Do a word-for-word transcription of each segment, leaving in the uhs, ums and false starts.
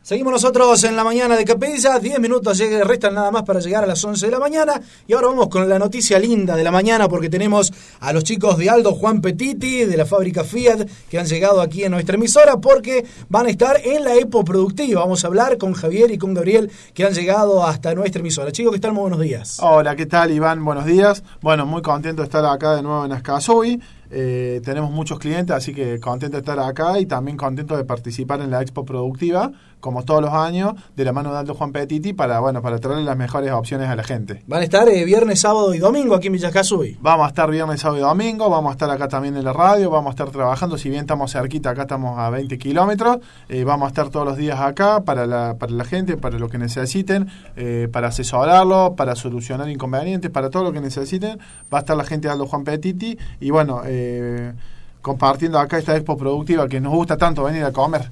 Seguimos nosotros en la mañana de Capilla, diez minutos llegue, restan nada más para llegar a las once de la mañana. Y ahora vamos con la noticia linda de la mañana, porque tenemos a los chicos de Aldo Juan Petiti, de la fábrica Fiat, que han llegado aquí en nuestra emisora, porque van a estar en la Expo Productiva. Vamos a hablar con Javier y con Gabriel, que han llegado hasta nuestra emisora. Chicos, ¿qué tal? Muy buenos días. Hola, ¿qué tal, Iván? Buenos días. Bueno, muy contento de estar acá de nuevo en Ascasubi. Eh, tenemos muchos clientes, así que contento de estar acá y también contento de participar en la Expo Productiva, como todos los años, de la mano de Aldo Juan Petiti, para bueno para traerle las mejores opciones a la gente. Van a estar eh, viernes, sábado y domingo aquí en Villa Ascasubi. Vamos a estar viernes, sábado y domingo, vamos a estar acá también en la radio, vamos a estar trabajando, si bien estamos cerquita, acá estamos a veinte kilómetros, eh, vamos a estar todos los días acá para la, para la gente, para lo que necesiten, eh, para asesorarlo, para solucionar inconvenientes, para todo lo que necesiten, va a estar la gente de Aldo Juan Petiti, y bueno, eh, Eh, compartiendo acá esta expo productiva que nos gusta tanto venir a comer.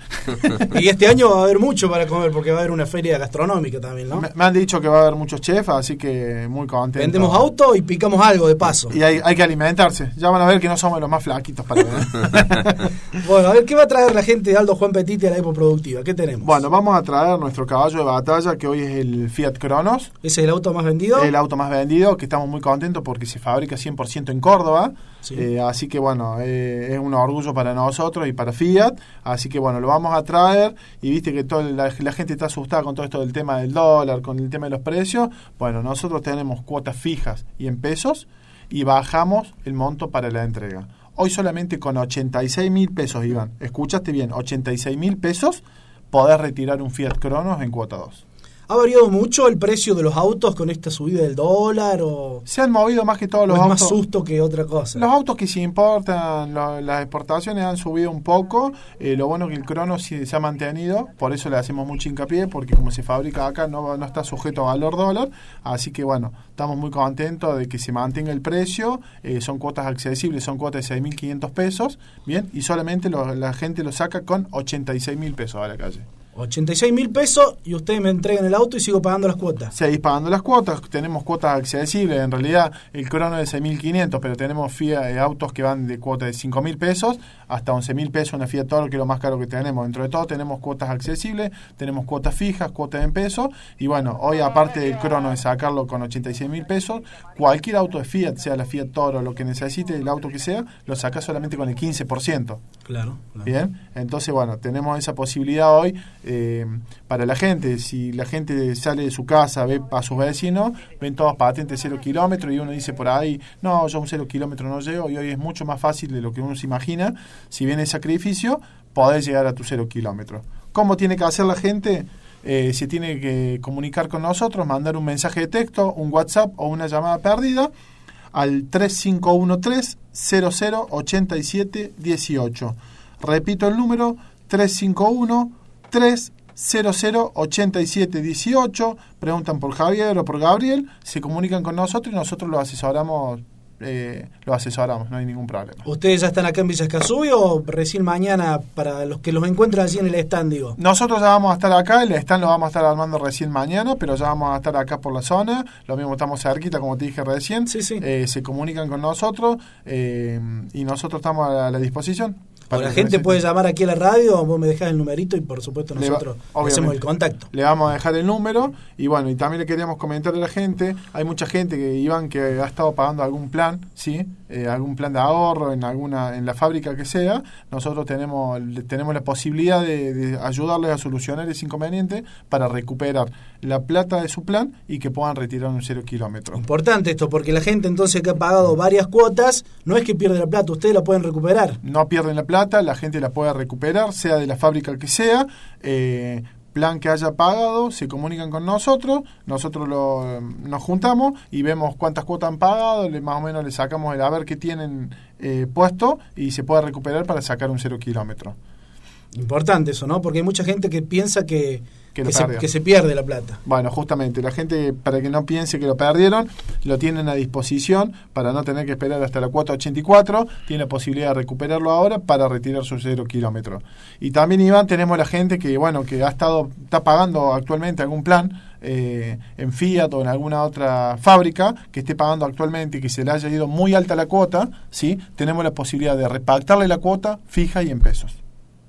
Y este año va a haber mucho para comer, porque va a haber una feria gastronómica también, ¿no? Me, me han dicho que va a haber muchos chefs, así que muy contento. Vendemos auto y picamos algo de paso. Y hay, hay que alimentarse. Ya van a ver que no somos los más flaquitos para ver. Bueno, a ver, ¿qué va a traer la gente de Aldo Juan Petiti a la expo productiva? ¿Qué tenemos? Bueno, vamos a traer nuestro caballo de batalla, que hoy es el Fiat Cronos. ¿Ese es el auto más vendido? El auto más vendido, que estamos muy contentos porque se fabrica cien por ciento en Córdoba. Sí. Eh, así que bueno, eh, es un orgullo para nosotros y para Fiat, así que bueno, lo vamos a traer. Y viste que toda la, la gente está asustada con todo esto del tema del dólar, con el tema de los precios. Bueno, nosotros tenemos cuotas fijas y en pesos, y bajamos el monto para la entrega. Hoy solamente con ochenta y seis mil pesos, Iván, escuchaste bien, ochenta y seis mil pesos podés retirar un Fiat Cronos en cuota dos. ¿Ha variado mucho el precio de los autos con esta subida del dólar? O se han movido más que todos los es autos. más susto que otra cosa. Los autos que se importan, lo, las exportaciones han subido un poco. Eh, lo bueno que el Cronos sí se ha mantenido, por eso le hacemos mucho hincapié, porque como se fabrica acá no, no está sujeto a valor dólar. Así que bueno, estamos muy contentos de que se mantenga el precio. Eh, son cuotas accesibles, son cuotas de seis mil quinientos pesos. Bien, y solamente lo, la gente lo saca con ochenta y seis mil pesos a la calle. ochenta y seis mil pesos y ustedes me entregan el auto y sigo pagando las cuotas. Seguís pagando las cuotas, tenemos cuotas accesibles. En realidad el Crono es de seis mil quinientos, pero tenemos Fiat, eh, autos que van de cuota de cinco mil pesos hasta once mil pesos, una Fiat Toro, que es lo más caro que tenemos. Dentro de todo tenemos cuotas accesibles, tenemos cuotas fijas, cuotas en pesos. Y bueno, hoy aparte del Crono de sacarlo con ochenta y seis mil pesos, cualquier auto de Fiat, sea la Fiat Toro, lo que necesite, el auto que sea, lo sacás solamente con el quince por ciento. Claro, claro. Bien, entonces bueno, tenemos esa posibilidad hoy. Eh, para la gente, si la gente sale de su casa, ve a sus vecinos, ven todos patentes cero kilómetros, y uno dice por ahí, no, yo un cero kilómetro no llego, y hoy es mucho más fácil de lo que uno se imagina. Si viene el sacrificio, podés llegar a tu cero kilómetro. ¿Cómo tiene que hacer la gente? Eh, se tiene que comunicar con nosotros, mandar un mensaje de texto, un WhatsApp o una llamada perdida al tres cinco uno tres, cero cero ocho siete uno ocho. Repito el número, tres cinco uno tres cero cero ocho siete uno ocho. Preguntan por Javier o por Gabriel, se comunican con nosotros y nosotros los asesoramos, eh, los asesoramos, no hay ningún problema. ¿Ustedes ya están acá en Villa Ascasubi o recién mañana para los que los encuentran allí en el stand, digo? Nosotros ya vamos a estar acá, el stand lo vamos a estar armando recién mañana, pero ya vamos a estar acá por la zona. Lo mismo, estamos cerquita, como te dije recién. Sí, sí. Eh, se comunican con nosotros, eh, y nosotros estamos a la disposición. O la gente puede llamar aquí a la radio, vos me dejás el numerito y por supuesto nosotros le va, hacemos el contacto. Le vamos a dejar el número. Y bueno, y también le queríamos comentar a la gente, hay mucha gente que, Iván, que ha estado pagando algún plan, ¿sí? Eh, algún plan de ahorro en alguna en la fábrica que sea. Nosotros tenemos tenemos la posibilidad de, de ayudarles a solucionar ese inconveniente para recuperar la plata de su plan y que puedan retirar un cero kilómetro. Importante esto, porque la gente entonces que ha pagado varias cuotas, no es que pierde la plata, ustedes la pueden recuperar. No pierden la plata. La gente la puede recuperar, sea de la fábrica que sea, eh, plan que haya pagado, se comunican con nosotros, nosotros lo, nos juntamos y vemos cuántas cuotas han pagado, le, más o menos le sacamos el a ver qué tienen eh, puesto y se puede recuperar para sacar un cero kilómetro. Importante eso, ¿no? Porque hay mucha gente que piensa que, que, que, se, que se pierde la plata. Bueno, justamente, la gente, para que no piense que lo perdieron, lo tienen a disposición para no tener que esperar hasta la cuota ochenta y cuatro, tiene la posibilidad de recuperarlo ahora para retirar su cero kilómetro. Y también, Iván, tenemos la gente que, bueno, que ha estado, está pagando actualmente algún plan eh, en Fiat o en alguna otra fábrica que esté pagando actualmente y que se le haya ido muy alta la cuota, ¿sí? Tenemos la posibilidad de repactarle la cuota fija y en pesos.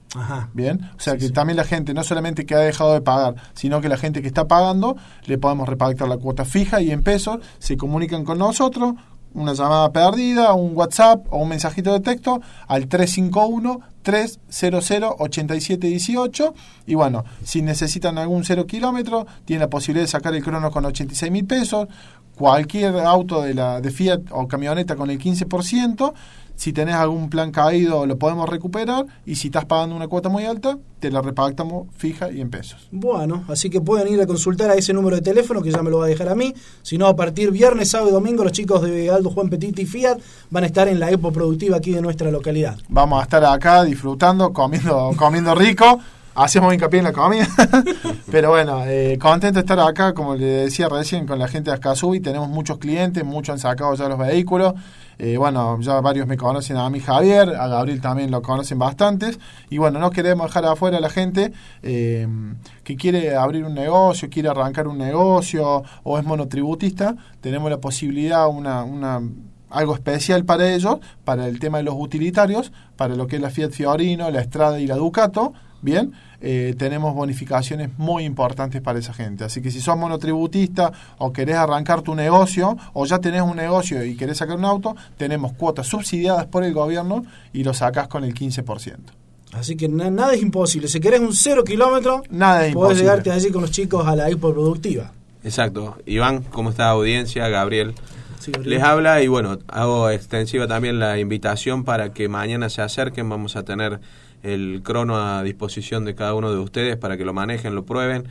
Ajá. Bien, o sea sí, que sí. también la gente, no solamente que ha dejado de pagar, sino que la gente que está pagando, le podemos repactar la cuota fija y en pesos, se comunican con nosotros, una llamada perdida, un WhatsApp o un mensajito de texto al tres cinco uno, tres cero cero, ocho siete uno ocho y bueno, si necesitan algún cero kilómetro, tienen la posibilidad de sacar el crono con ochenta y seis mil pesos, cualquier auto de la de Fiat o camioneta con el quince por ciento. Si tenés algún plan caído lo podemos recuperar y si estás pagando una cuota muy alta te la repactamos fija y en pesos. Bueno, así que pueden ir a consultar a ese número de teléfono que ya me lo va a dejar a mí. Si no, a partir viernes, sábado y domingo los chicos de Aldo Juan Petiti y Fiat van a estar en la Expo Productiva aquí de nuestra localidad. Vamos a estar acá disfrutando, comiendo, comiendo rico. Hacemos hincapié en la comida, pero bueno, eh, contento de estar acá, como le decía recién, con la gente de Ascasubi. Tenemos muchos clientes, muchos han sacado ya los vehículos. Eh, bueno, ya varios me conocen a mí, Javier, a Gabriel también lo conocen bastantes. Y bueno, no queremos dejar afuera a la gente eh, que quiere abrir un negocio, quiere arrancar un negocio o es monotributista. Tenemos la posibilidad, una... una algo especial para ellos, para el tema de los utilitarios, para lo que es la Fiat Fiorino, la Strada y la Ducato, bien, eh, tenemos bonificaciones muy importantes para esa gente. Así que si sos monotributista o querés arrancar tu negocio o ya tenés un negocio y querés sacar un auto, tenemos cuotas subsidiadas por el gobierno y lo sacás con el quince por ciento. Así que na- nada es imposible. Si querés un cero kilómetro, nada es podés imposible. llegarte allí con los chicos a la Expo Productiva. Exacto. Iván, ¿cómo está audiencia? Gabriel. Les habla y bueno, hago extensiva también la invitación para que mañana se acerquen. Vamos a tener el crono a disposición de cada uno de ustedes para que lo manejen, lo prueben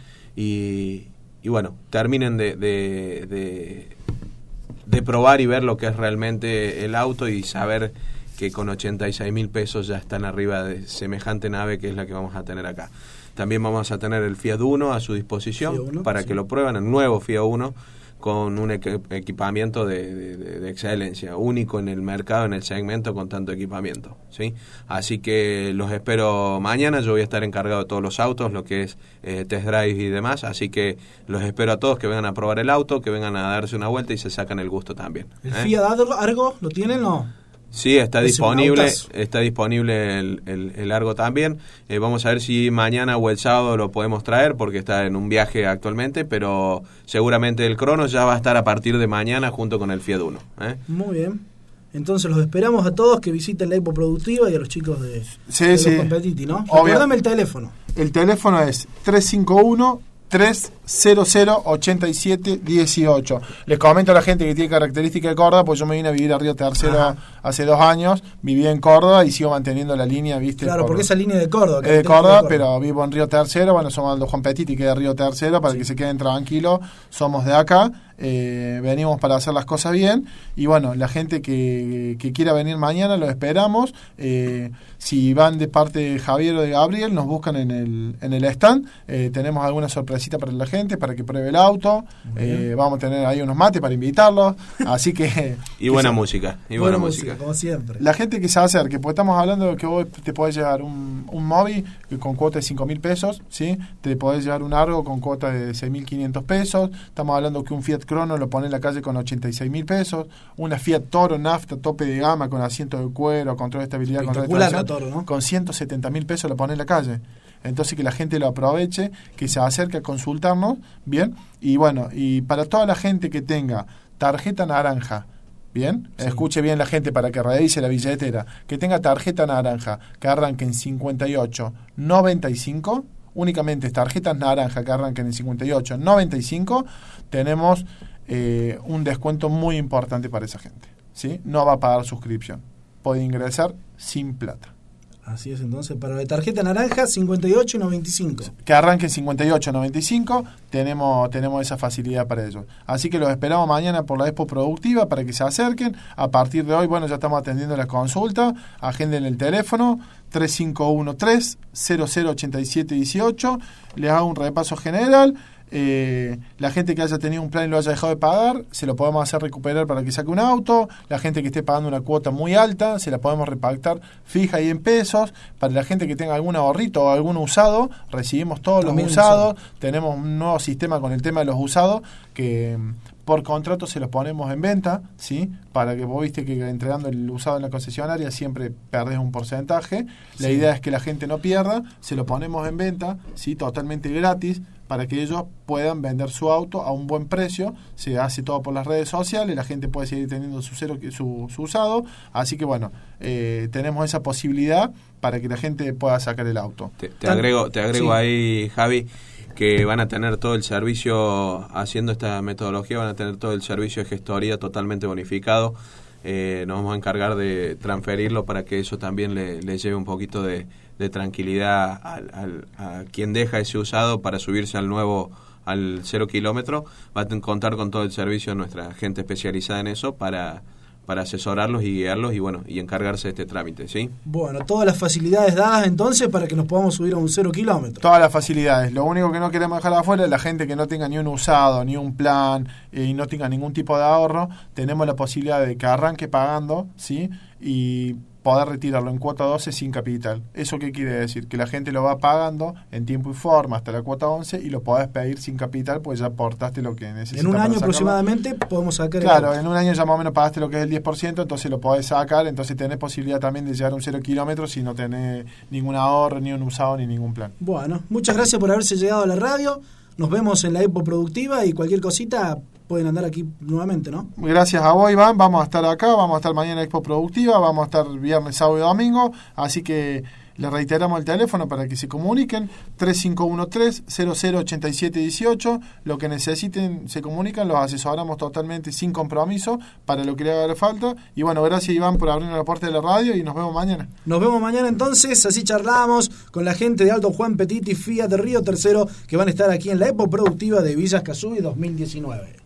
y, y bueno, terminen de, de, de, de probar y ver lo que es realmente el auto y saber que con ochenta y seis mil pesos ya están arriba de semejante nave que es la que vamos a tener acá. También vamos a tener el Fiat Uno a su disposición Fiat Uno, para sí. que lo prueben, el nuevo Fiat Uno con un equipamiento de, de, de excelencia, único en el mercado, en el segmento con tanto equipamiento, ¿sí? Así que los espero mañana. Yo voy a estar encargado de todos los autos, lo que es eh, test drive y demás, así que los espero a todos que vengan a probar el auto, que vengan a darse una vuelta y se sacan el gusto también. ¿El ¿eh? Fiat Argo lo tienen o no? Sí, está disponible, está disponible el, el, el Argo también. Eh, vamos a ver si mañana o el sábado lo podemos traer porque está en un viaje actualmente, pero seguramente el Crono ya va a estar a partir de mañana junto con el Fiat Uno. ¿eh? Muy bien. Entonces los esperamos a todos que visiten la Expo Productiva y a los chicos de, sí, de sí. los Competiti, ¿no? Recuérdame el teléfono. El teléfono es tres cinco uno, tres cero cero, ocho siete uno ocho. Les comento a la gente que tiene característica de Córdoba, pues yo me vine a vivir a Río Tercero Ajá. hace dos años, viví en Córdoba y sigo manteniendo la línea, ¿viste? Claro, por, porque esa línea de Córdoba. Es de Córdoba, de pero vivo en Río Tercero, bueno, somos Aldo Juan Petiti, que es de Río Tercero, para sí. que se queden tranquilos, somos de acá, eh, venimos para hacer las cosas bien, y bueno, la gente que, que quiera venir mañana, lo esperamos, eh, si van de parte de Javier o de Gabriel, nos buscan en el, en el stand, eh, tenemos alguna sorpresita para la gente, para que pruebe el auto, eh, vamos a tener ahí unos mates para invitarlos, así que... y buena que música, y buena, buena música. música. Como siempre. La gente que se acerque, porque estamos hablando de que vos te podés llevar un, un móvil con cuota de cinco mil pesos, ¿sí? Te podés llevar un Argo con cuota de seis mil quinientos pesos, estamos hablando que un Fiat Crono lo pone en la calle con ochenta y seis mil pesos, una Fiat Toro nafta tope de gama con asiento de cuero, control de estabilidad, control de tracción, Toro, ¿no? Con ciento setenta mil pesos lo pone en la calle. Entonces que la gente lo aproveche, que se acerque a consultarnos, bien, y bueno, y para toda la gente que tenga tarjeta naranja, bien, sí. escuche bien la gente para que revise la billetera, que tenga tarjeta naranja, que arranque en cincuenta y ocho noventa y cinco, únicamente tarjetas naranja que arranquen en cincuenta y ocho noventa y cinco, tenemos eh, un descuento muy importante para esa gente, ¿sí? No va a pagar suscripción, puede ingresar sin plata. Así es, entonces, para la tarjeta naranja, cincuenta y ocho noventa y cinco. Que arranque en cincuenta y ocho noventa y cinco, tenemos, tenemos esa facilidad para ellos. Así que los esperamos mañana por la Expo Productiva para que se acerquen. A partir de hoy, bueno, ya estamos atendiendo la consulta. Agenden el teléfono tres cinco uno tres cero cero ocho siete uno ocho. Les hago un repaso general. Eh, la gente que haya tenido un plan y lo haya dejado de pagar, se lo podemos hacer recuperar para que saque un auto. La gente que esté pagando una cuota muy alta, se la podemos repactar fija y en pesos. Para la gente que tenga algún ahorrito o algún usado, recibimos todos También los usados. Usado. Tenemos un nuevo sistema con el tema de los usados que por contrato se los ponemos en venta, ¿sí? Para que vos viste que entregando el usado en la concesionaria siempre perdés un porcentaje. La sí. idea es que la gente no pierda, se lo ponemos en venta, ¿sí? Totalmente gratis, para que ellos puedan vender su auto a un buen precio. Se hace todo por las redes sociales, la gente puede seguir teniendo su, cero, su, su usado, así que bueno, eh, tenemos esa posibilidad para que la gente pueda sacar el auto. Te, te agrego, te agrego sí. ahí, Javi, que van a tener todo el servicio, haciendo esta metodología, van a tener todo el servicio de gestoría totalmente bonificado. Eh, nos vamos a encargar de transferirlo para que eso también le, le lleve un poquito de, de tranquilidad al, al, a quien deja ese usado para subirse al nuevo, al cero kilómetro. Va a contar con todo el servicio de nuestra gente especializada en eso para... para asesorarlos y guiarlos y bueno y encargarse de este trámite, ¿sí? Bueno, todas las facilidades dadas entonces para que nos podamos subir a un cero kilómetro. Todas las facilidades. Lo único que no queremos dejar afuera es la gente que no tenga ni un usado, ni un plan eh, y no tenga ningún tipo de ahorro. Tenemos la posibilidad de que arranque pagando, ¿sí? Y poder retirarlo en cuota doce sin capital. ¿Eso qué quiere decir? Que la gente lo va pagando en tiempo y forma hasta la cuota once y lo podés pedir sin capital, pues ya aportaste lo que necesitas. En un año aproximadamente podemos sacar Claro, el... en un año ya más o menos pagaste lo que es el diez por ciento, entonces lo podés sacar, entonces tenés posibilidad también de llegar a un cero kilómetros si no tenés ningún ahorro, ni un usado, ni ningún plan. Bueno, muchas gracias por haberse llegado a la radio. Nos vemos en la Expo Productiva y cualquier cosita pueden andar aquí nuevamente, ¿no? Gracias a vos, Iván. Vamos a estar acá, vamos a estar mañana en la Expo Productiva, vamos a estar viernes, sábado y domingo, así que les reiteramos el teléfono para que se comuniquen, tres cinco uno tres, cero cero ocho siete uno ocho, lo que necesiten se comunican, los asesoramos totalmente sin compromiso para lo que le haga falta, y bueno, gracias Iván por abrirnos la puerta de la radio y nos vemos mañana. Nos vemos mañana entonces, así charlamos con la gente de Aldo Juan Petiti, Fiat de Río Tercero, que van a estar aquí en la Expo Productiva de Villa Escazú dos mil diecinueve.